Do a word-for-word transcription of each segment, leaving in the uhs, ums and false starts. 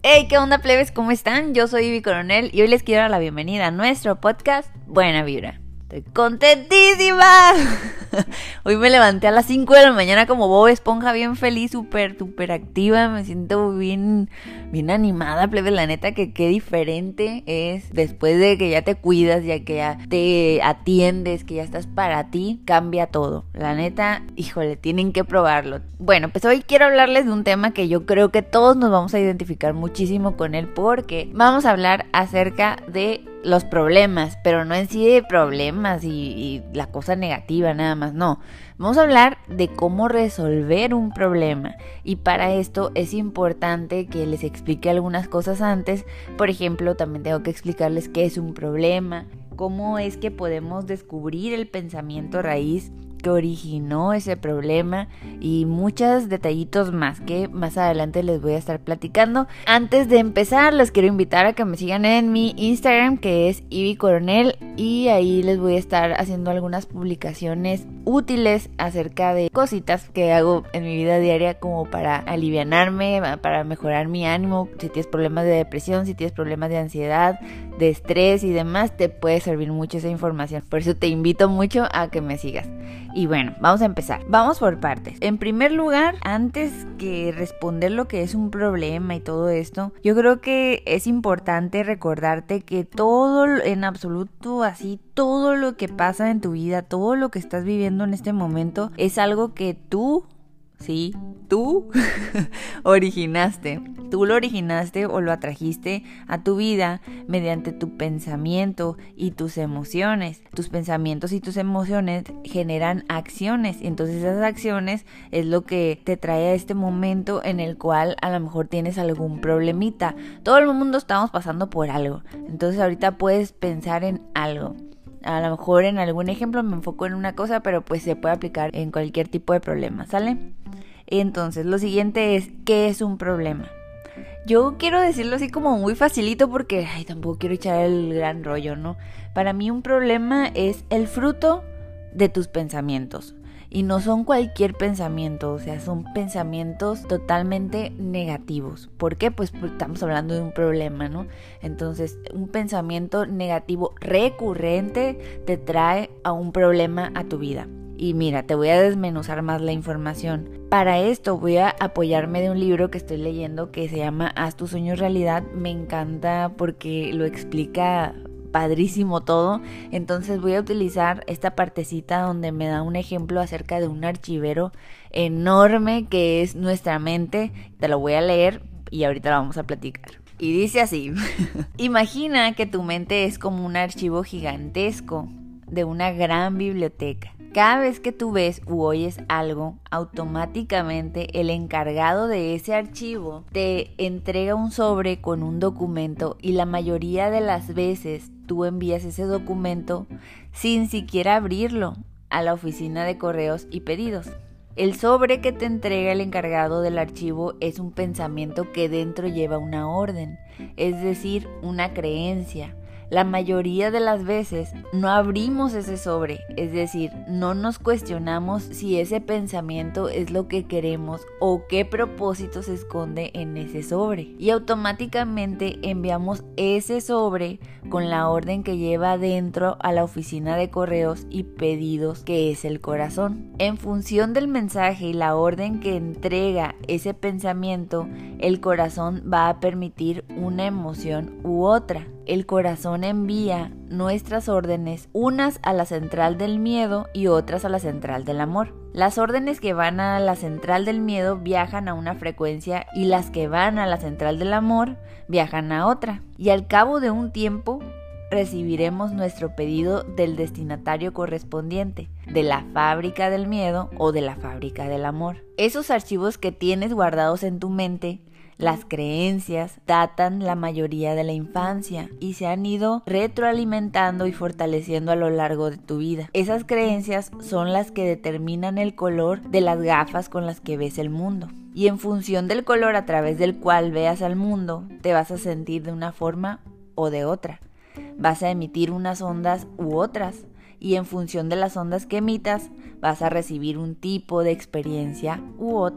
Hey, ¿qué onda, plebes? ¿Cómo están? Yo soy Ivy Coronel y hoy les quiero dar la bienvenida a nuestro podcast Buena Vibra. Estoy contentísima. Hoy me levanté a las cinco de la mañana como Bob Esponja, bien feliz, súper, súper activa. Me siento bien, bien animada, plebe. La neta que qué diferente es después de que ya te cuidas, ya que ya te atiendes, que ya estás para ti, cambia todo. La neta, híjole, tienen que probarlo. Bueno, pues hoy quiero hablarles de un tema que yo creo que todos nos vamos a identificar muchísimo con él, porque vamos a hablar acerca de los problemas, pero no en sí de problemas y, y la cosa negativa nada más, no. Vamos a hablar de cómo resolver un problema, y para esto es importante que les explique algunas cosas antes. Por ejemplo, también tengo que explicarles qué es un problema, cómo es que podemos descubrir el pensamiento raíz que originó ese problema y muchos detallitos más que más adelante les voy a estar platicando. Antes de empezar, les quiero invitar a que me sigan en mi Instagram, que es Ivy Coronel, y ahí les voy a estar haciendo algunas publicaciones útiles acerca de cositas que hago en mi vida diaria como para alivianarme, para mejorar mi ánimo. Si tienes problemas de depresión, si tienes problemas de ansiedad, de estrés y demás, te puede servir mucho esa información. Por eso te invito mucho a que me sigas. Y bueno, vamos a empezar. Vamos por partes. En primer lugar, antes que responder lo que es un problema y todo esto, yo creo que es importante recordarte que todo, en absoluto, así, todo lo que pasa en tu vida, todo lo que estás viviendo en este momento, es algo que tú... Sí, tú originaste. Tú lo originaste o lo atrajiste a tu vida mediante tu pensamiento y tus emociones. Tus pensamientos y tus emociones generan acciones. Y entonces esas acciones es lo que te trae a este momento en el cual a lo mejor tienes algún problemita. Todo el mundo estamos pasando por algo. Entonces ahorita puedes pensar en algo. A lo mejor en algún ejemplo me enfoco en una cosa, pero pues se puede aplicar en cualquier tipo de problema, ¿sale? Entonces, lo siguiente es, ¿qué es un problema? Yo quiero decirlo así como muy facilito porque ay, tampoco quiero echar el gran rollo, ¿no? Para mí un problema es el fruto de tus pensamientos. Y no son cualquier pensamiento, o sea, son pensamientos totalmente negativos. ¿Por qué? Pues porque estamos hablando de un problema, ¿no? Entonces, un pensamiento negativo recurrente te trae a un problema a tu vida. Y mira, te voy a desmenuzar más la información. Para esto voy a apoyarme de un libro que estoy leyendo que se llama Haz tus sueños realidad. Me encanta porque lo explica padrísimo todo. Entonces voy a utilizar esta partecita donde me da un ejemplo acerca de un archivero enorme que es nuestra mente. Te lo voy a leer y ahorita lo vamos a platicar. Y dice así: imagina que tu mente es como un archivo gigantesco de una gran biblioteca. Cada vez que tú ves u oyes algo, automáticamente el encargado de ese archivo te entrega un sobre con un documento, y la mayoría de las veces tú envías ese documento sin siquiera abrirlo a la oficina de correos y pedidos. El sobre que te entrega el encargado del archivo es un pensamiento que dentro lleva una orden, es decir, una creencia. La mayoría de las veces no abrimos ese sobre, es decir, no nos cuestionamos si ese pensamiento es lo que queremos o qué propósito se esconde en ese sobre. Y automáticamente enviamos ese sobre con la orden que lleva adentro a la oficina de correos y pedidos, que es el corazón. En función del mensaje y la orden que entrega ese pensamiento, el corazón va a permitir una emoción u otra. El corazón envía nuestras órdenes, unas a la central del miedo y otras a la central del amor. Las órdenes que van a la central del miedo viajan a una frecuencia y las que van a la central del amor viajan a otra. Y al cabo de un tiempo recibiremos nuestro pedido del destinatario correspondiente, de la fábrica del miedo o de la fábrica del amor. Esos archivos que tienes guardados en tu mente, las creencias, datan la mayoría de la infancia y se han ido retroalimentando y fortaleciendo a lo largo de tu vida. Esas creencias son las que determinan el color de las gafas con las que ves el mundo. Y en función del color a través del cual veas al mundo, te vas a sentir de una forma o de otra. Vas a emitir unas ondas u otras. Y en función de las ondas que emitas, vas a recibir un tipo de experiencia u otra.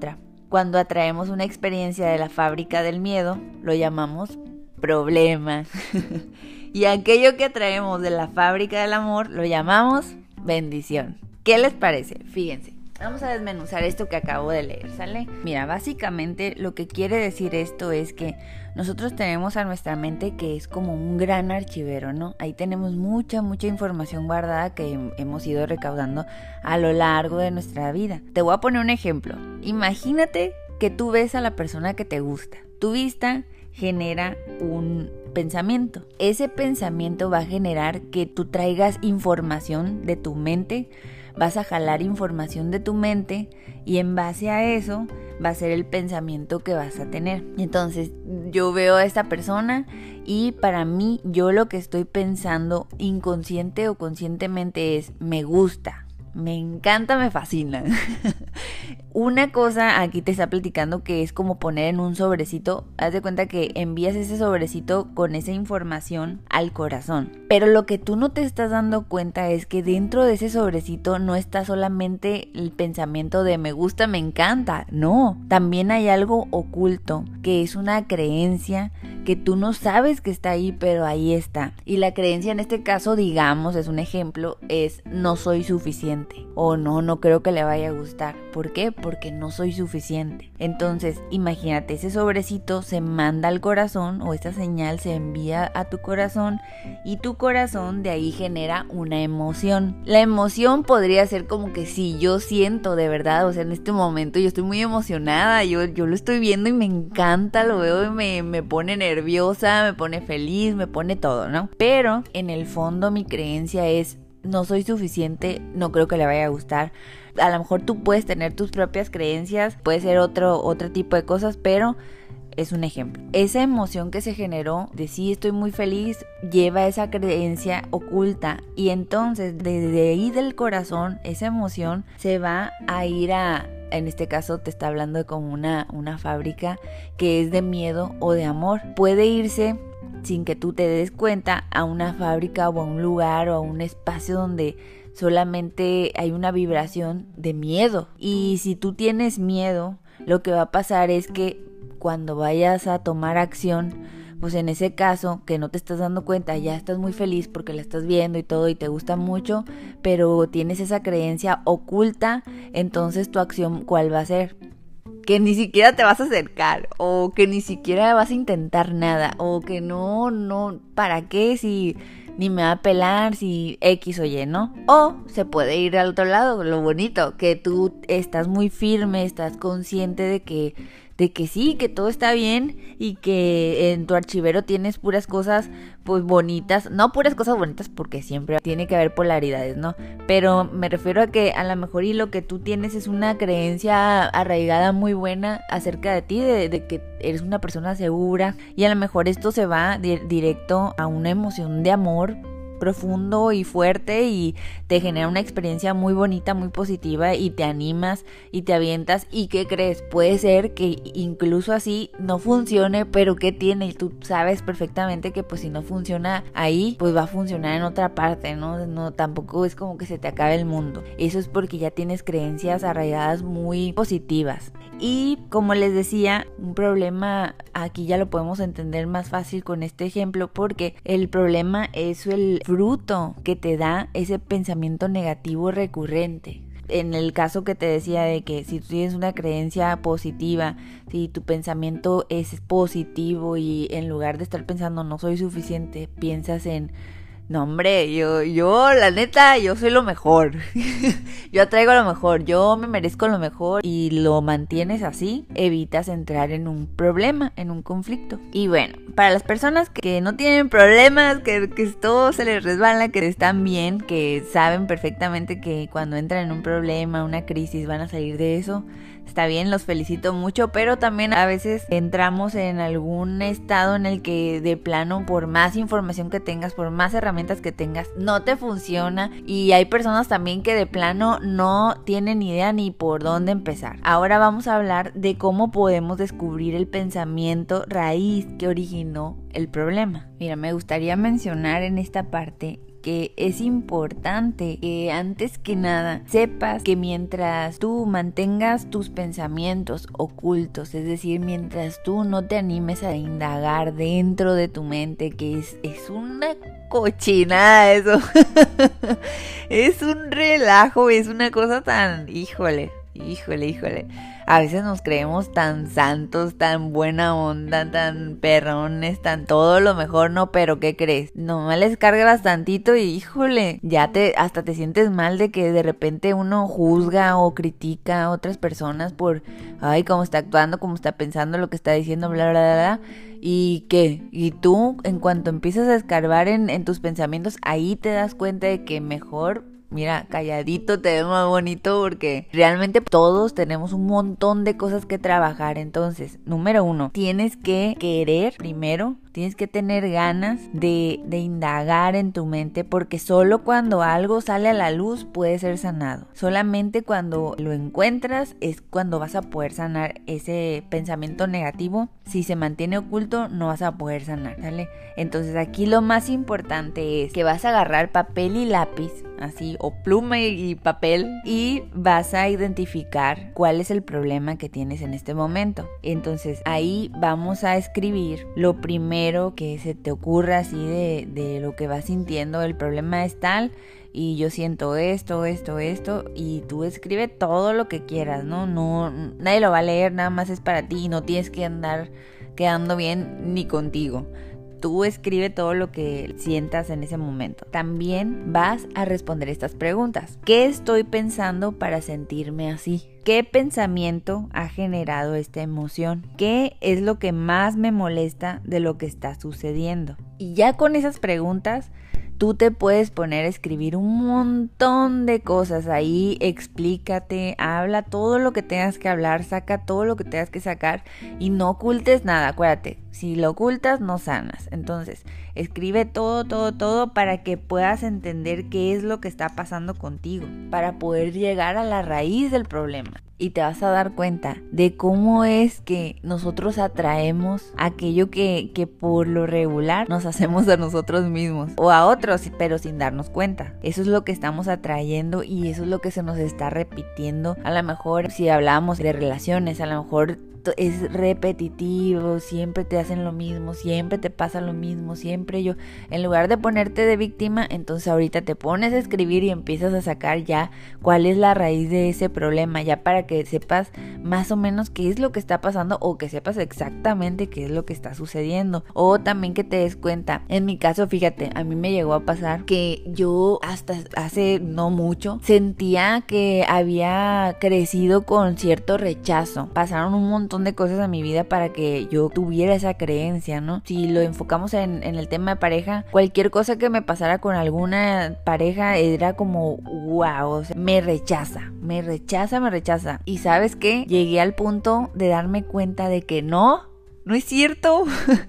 Cuando atraemos una experiencia de la fábrica del miedo, lo llamamos problema. Y aquello que atraemos de la fábrica del amor, lo llamamos bendición. ¿Qué les parece? Fíjense. Vamos a desmenuzar esto que acabo de leer, ¿sale? Mira, básicamente lo que quiere decir esto es que nosotros tenemos a nuestra mente que es como un gran archivero, ¿no? Ahí tenemos mucha, mucha información guardada que hemos ido recaudando a lo largo de nuestra vida. Te voy a poner un ejemplo. Imagínate que tú ves a la persona que te gusta. Tu vista genera un pensamiento. Ese pensamiento va a generar que tú traigas información de tu mente. Vas a jalar información de tu mente y en base a eso va a ser el pensamiento que vas a tener. Entonces yo veo a esta persona y para mí yo lo que estoy pensando inconsciente o conscientemente es me gusta, me encanta, me fascina. Una cosa aquí te está platicando que es como poner en un sobrecito. Haz de cuenta que envías ese sobrecito con esa información al corazón. Pero lo que tú no te estás dando cuenta es que dentro de ese sobrecito no está solamente el pensamiento de me gusta, me encanta. No, también hay algo oculto que es una creencia que tú no sabes que está ahí, pero ahí está. Y la creencia en este caso, digamos, es un ejemplo, es no soy suficiente. O no, no creo que le vaya a gustar. ¿Por qué? Porque no soy suficiente. Entonces, imagínate, ese sobrecito se manda al corazón o esta señal se envía a tu corazón y tu corazón de ahí genera una emoción. La emoción podría ser como que sí, yo siento de verdad, o sea, en este momento yo estoy muy emocionada, yo, yo lo estoy viendo y me encanta, lo veo y me, me pone nerviosa, me pone feliz, me pone todo, ¿no? Pero en el fondo mi creencia es no soy suficiente, no creo que le vaya a gustar. A lo mejor tú puedes tener tus propias creencias, puede ser otro, otro tipo de cosas, pero es un ejemplo. Esa emoción que se generó de sí estoy muy feliz lleva esa creencia oculta y entonces desde ahí del corazón esa emoción se va a ir a, en este caso te está hablando de como una, una fábrica que es de miedo o de amor. Puede irse sin que tú te des cuenta a una fábrica o a un lugar o a un espacio donde solamente hay una vibración de miedo. Y si tú tienes miedo, lo que va a pasar es que cuando vayas a tomar acción, pues en ese caso que no te estás dando cuenta, ya estás muy feliz porque la estás viendo y todo y te gusta mucho, pero tienes esa creencia oculta, entonces tu acción ¿cuál va a ser? Que ni siquiera te vas a acercar o que ni siquiera vas a intentar nada o que no, no, ¿para qué? Si ni me va a pelar, si X o Y, ¿no? O se puede ir al otro lado, lo bonito, que tú estás muy firme, estás consciente de que de que sí, que todo está bien y que en tu archivero tienes puras cosas pues bonitas, no puras cosas bonitas porque siempre tiene que haber polaridades, ¿no? Pero me refiero a que a lo mejor y lo que tú tienes es una creencia arraigada muy buena acerca de ti, de, de que eres una persona segura y a lo mejor esto se va di- directo a una emoción de amor profundo y fuerte y te genera una experiencia muy bonita, muy positiva y te animas y te avientas y ¿qué crees? Puede ser que incluso así no funcione, pero ¿qué tiene? Y tú sabes perfectamente que pues si no funciona ahí, pues va a funcionar en otra parte, ¿no? No, tampoco es como que se te acabe el mundo. Eso es porque ya tienes creencias arraigadas muy positivas. Y como les decía, un problema aquí ya lo podemos entender más fácil con este ejemplo porque el problema es el fruto que te da ese pensamiento negativo recurrente. En el caso que te decía de que si tú tienes una creencia positiva, si tu pensamiento es positivo y en lugar de estar pensando no soy suficiente, piensas en no hombre, yo, yo, la neta, yo soy lo mejor. Yo atraigo lo mejor, yo me merezco lo mejor y lo mantienes así, evitas entrar en un problema, en un conflicto. Y bueno, para las personas que no tienen problemas, que, que todo se les resbala, que están bien, que saben perfectamente que cuando entran en un problema, una crisis, van a salir de eso, está bien, los felicito mucho, pero también a veces entramos en algún estado en el que de plano, por más información que tengas, por más herramientas que tengas, no te funciona y hay personas también que de plano no tienen idea ni por dónde empezar. Ahora vamos a hablar de cómo podemos descubrir el pensamiento raíz que originó el problema. Mira, me gustaría mencionar en esta parte que es importante que antes que nada sepas que mientras tú mantengas tus pensamientos ocultos, es decir, mientras tú no te animes a indagar dentro de tu mente, que es, es una cochinada eso, es un relajo, es una cosa tan, híjole, híjole, híjole. A veces nos creemos tan santos, tan buena onda, tan perrones, tan todo lo mejor, no, pero ¿qué crees? Nomás les cargas tantito y híjole, ya te hasta te sientes mal de que de repente uno juzga o critica a otras personas por, ay, cómo está actuando, cómo está pensando, lo que está diciendo, bla, bla, bla, bla. ¿Y qué? Y tú, en cuanto empiezas a escarbar en, en tus pensamientos, ahí te das cuenta de que mejor... Mira, calladito te ves más bonito porque realmente todos tenemos un montón de cosas que trabajar. Entonces, número uno, tienes que querer primero, tienes que tener ganas de, de indagar en tu mente, porque solo cuando algo sale a la luz puede ser sanado. Solamente cuando lo encuentras es cuando vas a poder sanar ese pensamiento negativo. Si se mantiene oculto, no vas a poder sanar, ¿vale? Entonces aquí lo más importante es que vas a agarrar papel y lápiz, así, o pluma y papel, y vas a identificar cuál es el problema que tienes en este momento. Entonces ahí vamos a escribir lo primero que se te ocurra, así de, de lo que vas sintiendo. El problema es tal y yo siento esto, esto, esto, y tú escribe todo lo que quieras, ¿no? No, nadie lo va a leer, nada más es para ti y no tienes que andar quedando bien ni contigo. Tú escribe todo lo que sientas en ese momento. También vas a responder estas preguntas. ¿Qué estoy pensando para sentirme así? ¿Qué pensamiento ha generado esta emoción? ¿Qué es lo que más me molesta de lo que está sucediendo? Y ya con esas preguntas, tú te puedes poner a escribir un montón de cosas. Ahí explícate, habla todo lo que tengas que hablar, saca todo lo que tengas que sacar y no ocultes nada. Acuérdate, si lo ocultas no sanas. Entonces, escribe todo, todo, todo para que puedas entender qué es lo que está pasando contigo, para poder llegar a la raíz del problema. Y te vas a dar cuenta de cómo es que nosotros atraemos aquello que, que por lo regular nos hacemos a nosotros mismos o a otros, pero sin darnos cuenta. Eso es lo que estamos atrayendo y eso es lo que se nos está repitiendo. A lo mejor si hablamos de relaciones, a lo mejor es repetitivo, siempre te hacen lo mismo, siempre te pasa lo mismo, siempre yo, en lugar de ponerte de víctima, entonces ahorita te pones a escribir y empiezas a sacar ya cuál es la raíz de ese problema, ya para que sepas más o menos qué es lo que está pasando o que sepas exactamente qué es lo que está sucediendo, o también que te des cuenta. En mi caso, fíjate, a mí me llegó a pasar que yo hasta hace no mucho sentía que había crecido con cierto rechazo. Pasaron un montón de cosas a mi vida para que yo tuviera esa creencia, ¿no? Si lo enfocamos en, en el tema de pareja, cualquier cosa que me pasara con alguna pareja era como wow, o sea, me rechaza, me rechaza, me rechaza. Y ¿sabes qué? Llegué al punto de darme cuenta de que no, no es cierto.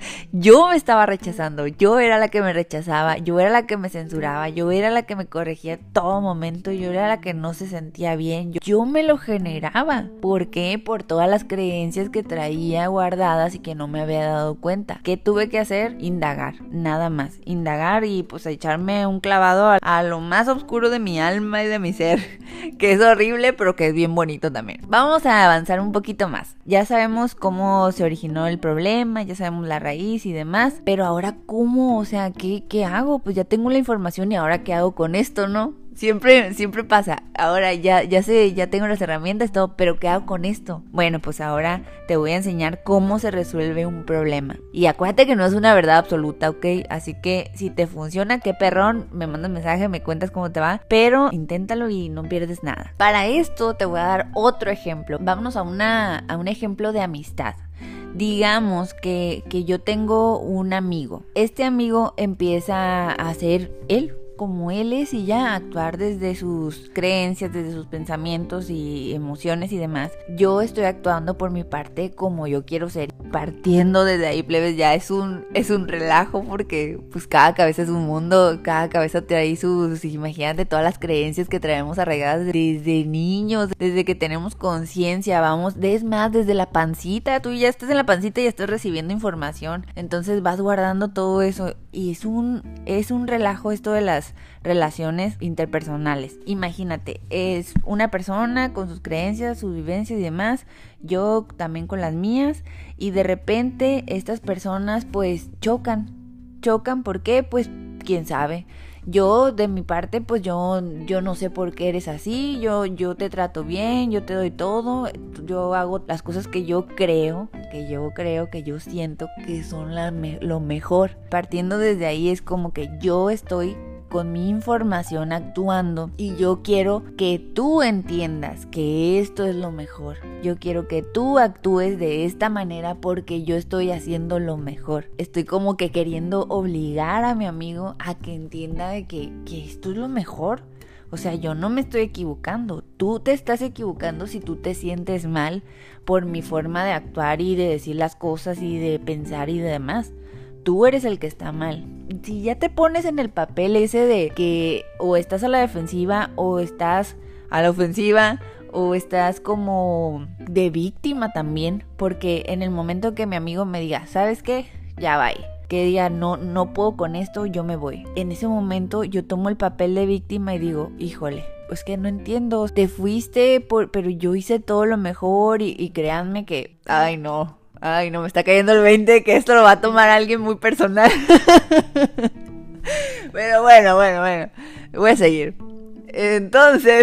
Yo me estaba rechazando, yo era la que me rechazaba, yo era la que me censuraba, yo era la que me corregía en todo momento, yo era la que no se sentía bien, yo, yo me lo generaba. ¿Por qué? Por todas las creencias que traía guardadas y que no me había dado cuenta. ¿Qué tuve que hacer? Indagar, nada más, indagar y pues echarme un clavado a, a lo más oscuro de mi alma y de mi ser, que es horrible pero que es bien bonito también. Vamos a avanzar un poquito más. Ya sabemos cómo se originó el problema, ya sabemos la raíz y demás, pero ahora ¿cómo? O sea, ¿qué, qué hago? Pues ya tengo la información y ahora ¿qué hago con esto, no? Siempre, siempre pasa. Ahora ya, ya sé, ya tengo las herramientas, todo, pero ¿qué hago con esto? Bueno, pues ahora te voy a enseñar cómo se resuelve un problema. Y acuérdate que no es una verdad absoluta, ¿ok? Así que si te funciona, qué perrón, me mandas un mensaje, me cuentas cómo te va, pero inténtalo y no pierdes nada. Para esto te voy a dar otro ejemplo. Vámonos a, una, a un ejemplo de amistad. Digamos que, que yo tengo un amigo. Este amigo empieza a ser él como él es y ya actuar desde sus creencias, desde sus pensamientos y emociones y demás. Yo estoy actuando por mi parte como yo quiero ser. Partiendo desde ahí, plebes, ya es un, es un relajo porque pues cada cabeza es un mundo, cada cabeza trae sus, imagínate todas las creencias que traemos arraigadas desde niños, desde que tenemos conciencia, vamos, es más, desde la pancita, tú ya estás en la pancita y ya estás recibiendo información, entonces vas guardando todo eso y es un, es un relajo esto de las las relaciones interpersonales. Imagínate, es una persona con sus creencias, sus vivencias y demás, yo también con las mías, y de repente estas personas pues chocan. Chocan, ¿por qué? Pues quién sabe. Yo, de mi parte, pues yo, yo no sé por qué eres así, yo, yo te trato bien, yo te doy todo, yo hago las cosas que yo creo, que yo creo, que yo siento que son la me- lo mejor. Partiendo desde ahí es como que yo estoy con mi información actuando y yo quiero que tú entiendas que esto es lo mejor. Yo quiero que tú actúes de esta manera porque yo estoy haciendo lo mejor. Estoy como que queriendo obligar a mi amigo a que entienda de que, que esto es lo mejor. O sea, yo no me estoy equivocando. Tú te estás equivocando si tú te sientes mal por mi forma de actuar y de decir las cosas y de pensar y de demás. Tú eres el que está mal. Si ya te pones en el papel ese de que o estás a la defensiva o estás a la ofensiva o estás como de víctima también, porque en el momento que mi amigo me diga, ¿sabes qué? Ya va, que diga, no, no puedo con esto, yo me voy. En ese momento yo tomo el papel de víctima y digo, híjole, pues que no entiendo, te fuiste, por, pero yo hice todo lo mejor y, y créanme que, ay no. Ay, no, me está cayendo el veinte que esto lo va a tomar alguien muy personal. Pero bueno, bueno, bueno. Voy a seguir. Entonces,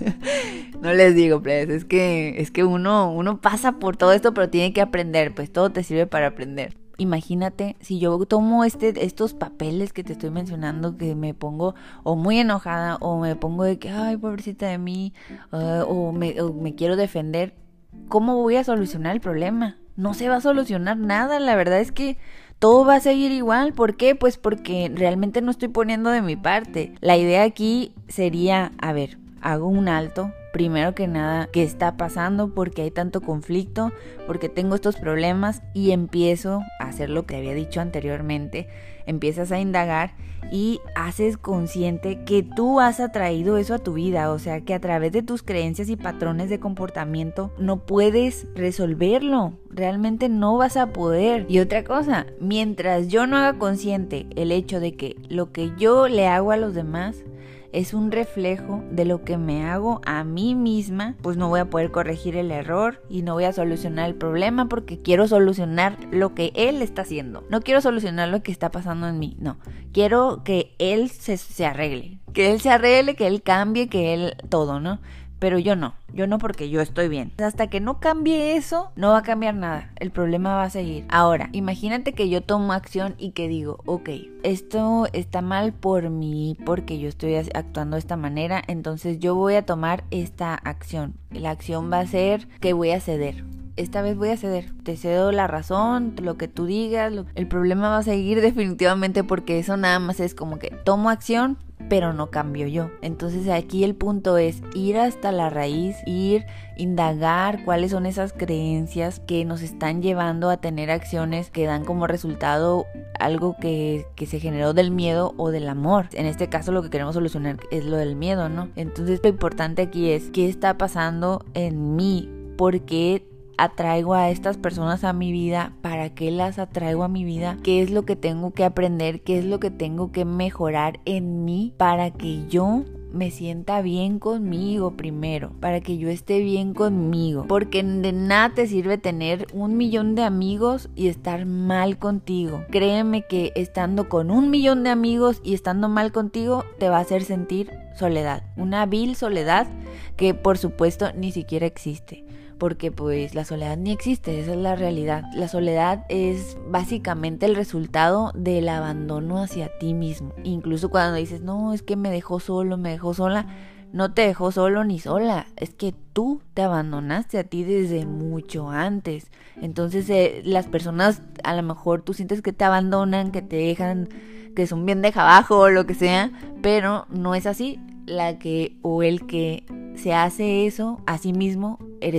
no les digo, pues, es que, es que uno, uno pasa por todo esto, pero tiene que aprender, pues todo te sirve para aprender. Imagínate, si yo tomo este, estos papeles que te estoy mencionando, que me pongo o muy enojada, o me pongo de que, ay, pobrecita de mí, uh, o, me, o me quiero defender, ¿cómo voy a solucionar el problema? No se va a solucionar nada, la verdad es que todo va a seguir igual. ¿Por qué? Pues porque realmente no estoy poniendo de mi parte. La idea aquí sería, a ver, hago un alto. Primero que nada, ¿qué está pasando? ¿Por qué hay tanto conflicto? ¿Por qué tengo estos problemas? Y empiezo a hacer lo que había dicho anteriormente. Empiezas a indagar y haces consciente que tú has atraído eso a tu vida. O sea, que a través de tus creencias y patrones de comportamiento no puedes resolverlo. Realmente no vas a poder. Y otra cosa, mientras yo no haga consciente el hecho de que lo que yo le hago a los demás es un reflejo de lo que me hago a mí misma, pues no voy a poder corregir el error y no voy a solucionar el problema porque quiero solucionar lo que él está haciendo. No quiero solucionar lo que está pasando en mí, no. Quiero que él se, se arregle, que él se arregle, que él cambie, que él todo, ¿no? Pero yo no, yo no porque yo estoy bien. Hasta que no cambie eso, no va a cambiar nada. El problema va a seguir. Ahora, imagínate que yo tomo acción y que digo, ok, esto está mal por mí, porque yo estoy actuando de esta manera, entonces yo voy a tomar esta acción. La acción va a ser que voy a ceder. Esta vez voy a ceder, te cedo la razón, lo que tú digas, lo... el problema va a seguir definitivamente porque eso nada más es como que tomo acción, pero no cambio yo. Entonces aquí el punto es ir hasta la raíz, ir, indagar cuáles son esas creencias que nos están llevando a tener acciones que dan como resultado algo que, que se generó del miedo o del amor. En este caso lo que queremos solucionar es lo del miedo, ¿no? Entonces lo importante aquí es qué está pasando en mí, por qué atraigo a estas personas a mi vida, para qué las atraigo a mi vida, qué es lo que tengo que aprender, qué es lo que tengo que mejorar en mí para que yo me sienta bien conmigo primero, para que yo esté bien conmigo, porque de nada te sirve tener un millón de amigos y estar mal contigo. Créeme que estando con un millón de amigos y estando mal contigo te va a hacer sentir soledad, una vil soledad que por supuesto ni siquiera existe. Porque pues la soledad ni existe, esa es la realidad. La soledad es básicamente el resultado del abandono hacia ti mismo. Incluso cuando dices, no, es que me dejó solo, me dejó sola, no te dejó solo ni sola, es que tú te abandonaste a ti desde mucho antes. Entonces eh, las personas, a lo mejor tú sientes que te abandonan, que te dejan, que son bien deja abajo o lo que sea, pero no es así. La que o el que se hace eso a sí mismo eres tú.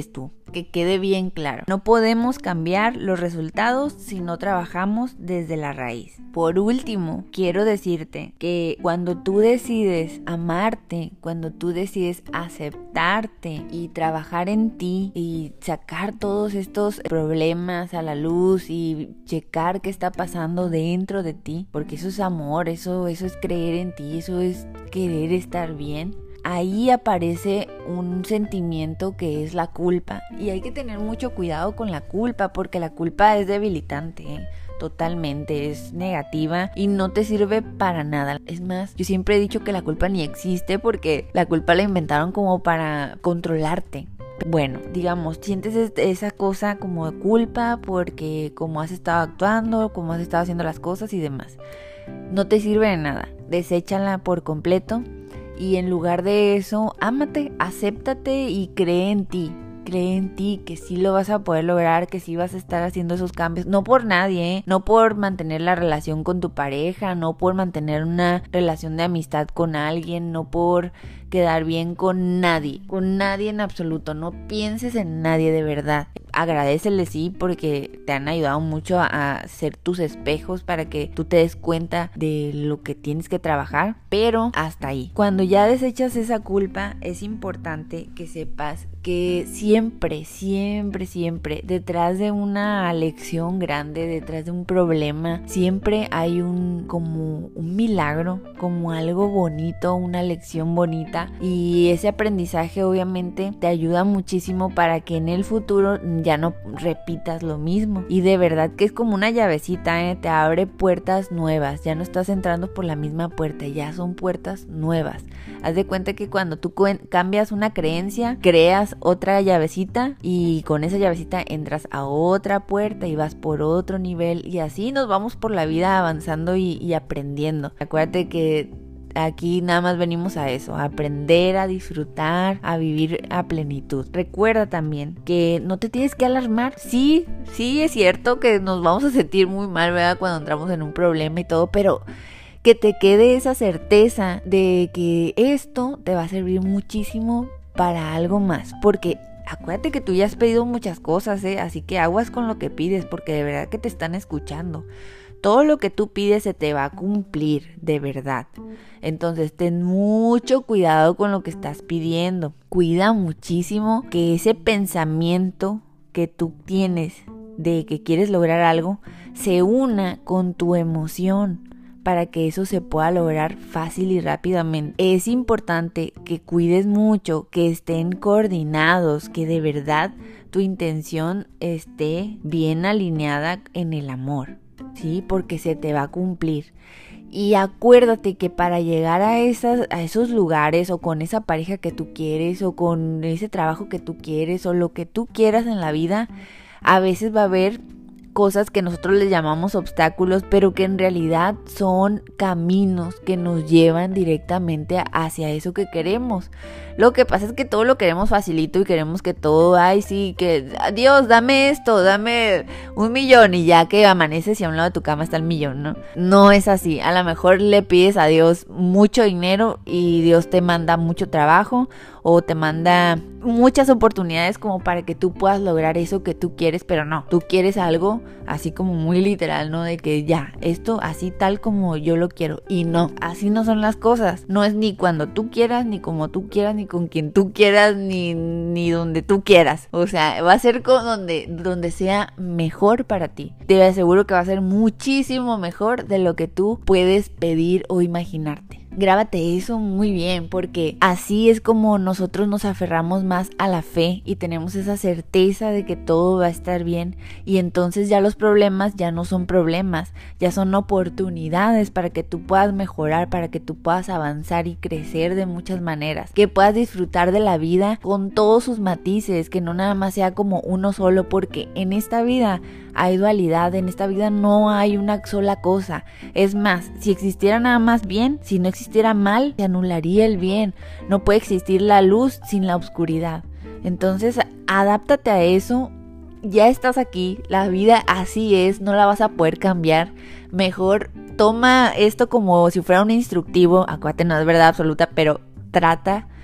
que quede bien claro. No podemos cambiar los resultados si no trabajamos desde la raíz. Por último, quiero decirte que cuando tú decides amarte, cuando tú decides aceptarte y trabajar en ti y sacar todos estos problemas a la luz y checar qué está pasando dentro de ti, porque eso es amor, eso, eso es creer en ti, eso es querer estar bien. Ahí aparece un sentimiento que es la culpa, y hay que tener mucho cuidado con la culpa, porque la culpa es debilitante, ¿eh? Totalmente, es negativa y no te sirve para nada. Es más, yo siempre he dicho que la culpa ni existe, porque la culpa la inventaron como para controlarte. Bueno, digamos, sientes esa cosa como de culpa porque como has estado actuando, como has estado haciendo las cosas y demás. No te sirve de nada, deséchala por completo. Y en lugar de eso, ámate, acéptate y cree en ti. Cree en ti que sí lo vas a poder lograr, que sí vas a estar haciendo esos cambios. No por nadie, ¿eh? No por mantener la relación con tu pareja, no por mantener una relación de amistad con alguien, no por quedar bien con nadie, con nadie en absoluto. No pienses en nadie, de verdad. Agradéceles, sí, porque te han ayudado mucho a, a ser tus espejos para que tú te des cuenta de lo que tienes que trabajar, pero hasta ahí. Cuando ya desechas esa culpa, es importante que sepas que siempre, siempre, siempre detrás de una lección grande, detrás de un problema, siempre hay un como un milagro, como algo bonito, una lección bonita, y ese aprendizaje obviamente te ayuda muchísimo para que en el futuro ya no repitas lo mismo. Y de verdad que es como una llavecita, ¿eh? Te abre puertas nuevas, ya no estás entrando por la misma puerta, ya son puertas nuevas. Haz de cuenta que cuando tú cambias una creencia, creas otra llavecita y con esa llavecita entras a otra puerta y vas por otro nivel, y así nos vamos por la vida avanzando y, y aprendiendo. Acuérdate que aquí nada más venimos a eso, a aprender, a disfrutar, a vivir a plenitud. Recuerda también que no te tienes que alarmar. Sí, sí es cierto que nos vamos a sentir muy mal, ¿verdad? Cuando entramos en un problema y todo, pero que te quede esa certeza de que esto te va a servir muchísimo para algo más, porque acuérdate que tú ya has pedido muchas cosas, ¿eh? Así que aguas con lo que pides, porque de verdad que te están escuchando. Todo lo que tú pides se te va a cumplir, de verdad. Entonces ten mucho cuidado con lo que estás pidiendo. Cuida muchísimo que ese pensamiento que tú tienes de que quieres lograr algo se una con tu emoción, para que eso se pueda lograr fácil y rápidamente. Es importante que cuides mucho, que estén coordinados, que de verdad tu intención esté bien alineada en el amor, ¿sí? Porque se te va a cumplir. Y acuérdate que para llegar a, esas, a esos lugares, o con esa pareja que tú quieres, o con ese trabajo que tú quieres, o lo que tú quieras en la vida, a veces va a haber cosas que nosotros les llamamos obstáculos, pero que en realidad son caminos que nos llevan directamente hacia eso que queremos. Lo que pasa es que todo lo queremos facilito y queremos que todo, ay sí, que Dios, dame esto, dame un millón, y ya que amaneces y a un lado de tu cama está el millón, ¿no? No es así. A lo mejor le pides a Dios mucho dinero y Dios te manda mucho trabajo, o te manda muchas oportunidades como para que tú puedas lograr eso que tú quieres, pero no, tú quieres algo así como muy literal, ¿no? De que ya, esto así tal como yo lo quiero, y no, así no son las cosas. No es ni cuando tú quieras, ni como tú quieras, ni con quien tú quieras, ni, ni donde tú quieras. O sea, va a ser con donde, donde sea mejor para ti. Te aseguro que va a ser muchísimo mejor de lo que tú puedes pedir o imaginarte. Grábate eso muy bien, porque así es como nosotros nos aferramos más a la fe y tenemos esa certeza de que todo va a estar bien, y entonces ya los problemas ya no son problemas, ya son oportunidades para que tú puedas mejorar, para que tú puedas avanzar y crecer de muchas maneras, que puedas disfrutar de la vida con todos sus matices, que no nada más sea como uno solo, porque en esta vida hay dualidad, en esta vida no hay una sola cosa. Es más, si existiera nada más bien, si no existiera mal, se anularía el bien. No puede existir la luz sin la oscuridad. Entonces, adáptate a eso. Ya estás aquí, la vida así es, no la vas a poder cambiar. Mejor toma esto como si fuera un instructivo. Acuérdate, no es verdad absoluta, pero trata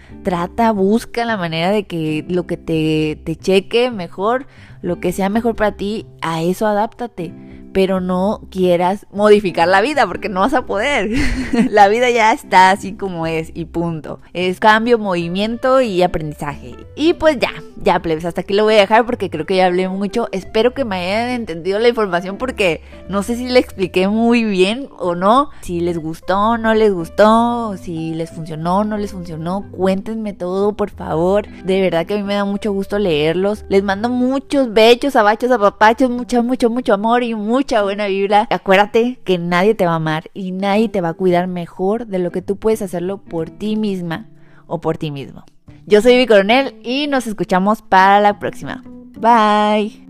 trata, busca la manera de que lo que te, te cheque mejor, lo que sea mejor para ti, a eso adáptate. Pero no quieras modificar la vida, porque no vas a poder. La vida ya está así como es y punto. Es cambio, movimiento y aprendizaje. Y pues ya, ya plebes, hasta aquí lo voy a dejar porque creo que ya hablé mucho. Espero que me hayan entendido la información porque no sé si le expliqué muy bien o no. Si les gustó, no les gustó, si les funcionó, no les funcionó. Cuéntenme todo, por favor. De verdad que a mí me da mucho gusto leerlos. Les mando muchos bechos, abachos, apapachos, mucho, mucho, mucho amor y mucho mucha buena vibra. Acuérdate que nadie te va a amar y nadie te va a cuidar mejor de lo que tú puedes hacerlo por ti misma o por ti mismo. Yo soy Vivi Coronel y nos escuchamos para la próxima. Bye.